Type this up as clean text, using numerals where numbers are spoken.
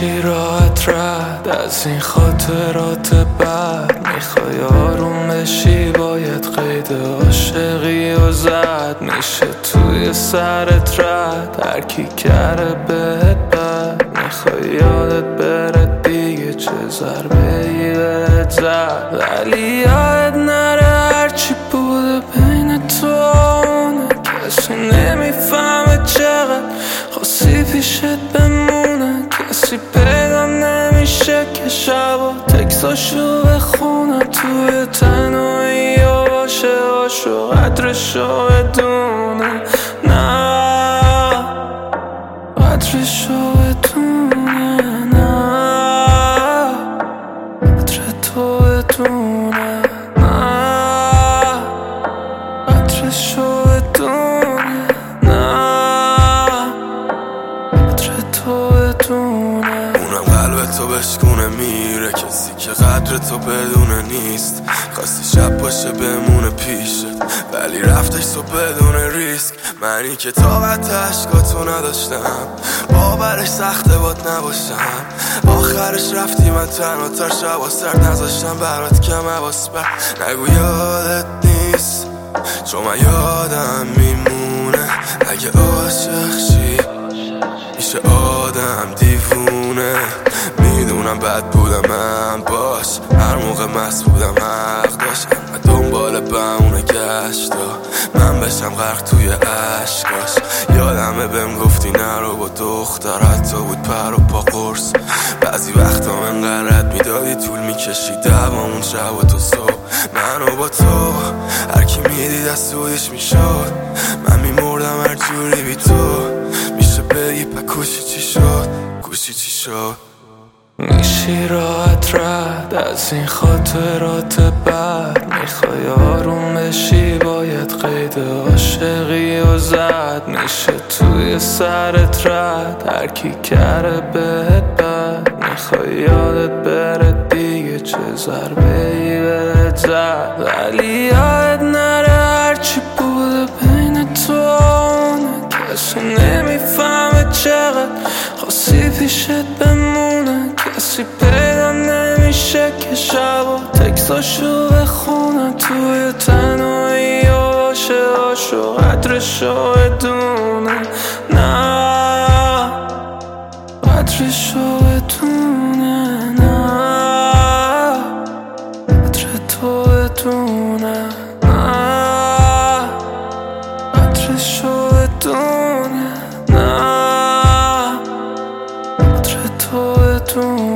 میشی راحت رد از این خاطرات بد. میخوای آروم بشی باید قید عاشقی و زد. میشه توی سرت رد هرکی کرده بهت بد. میخوای یادت بره دیگه چه ضربه‌ای بهت زد. ولی یاد نره هرچی بوده بین تو اونه. کسی نمیفهمه چقدر خواستی پیشت بمونه. کسی پیدا نمیشه که شبا تکساشو بخونه. توی تنهایی و باشه و قدرشو بدونه. نه قدرشو بدونه. نه قدر تو بدونه. نه قدرشو بدونه. نه قدر تو بدونه. اونم قلب تو بشکونه میره. کسی که قدر تو بدونه نیست. خواستی شب باشه بمونه پیشت ولی رفتش تو بدون ریسک. منی که طاقت عشقاتو نداشتم باورش سخته باد نباشم. آخرش رفتی من تنها تر شب و سرد نذاشتم برات کم حواس بر. نگو یادت نیست چون من یادم میمونه. اگه عاشق شی میشه آدم دیوونه. میدونم بد بودم من باش هر موقع مست بودم حق داشت. دنبال بهونه گشتا من بشم غرق توی عشقاش. یادمه بهم گفتی نرو با دختر حتی بود پر و پا قرص. بعضی وقتا من قرد میدادی طول میکشی دوامون شب و تو صبح. منو با تو هرکی میدید از سودش میشد. من میمردم هر جوری بی تو. میشه بگی پکوشی چی شد گوشی چی شد. میشی راحت رد از این خاطرات بد. میخوای آروم بشی باید قید عاشقی و زد. میشه توی سرت رد هرکی کرده بهت بد. میخوای یادت بره دیگه چه ضربه‌ای بهت زد. ولی یاد نره هرچی بوده بین تو اونه. کسی نمیفهمه چقدر خواستی پیشت بمونه. کسی پیدا نمیشه که شبا تکساشو بخونه. توی تنهایی و باشه و قدرشو بدونه. نه قدرشو بدونه. نه قدر تو بدونه. نه قدرشو بدونه. نه قدر تو بدونه.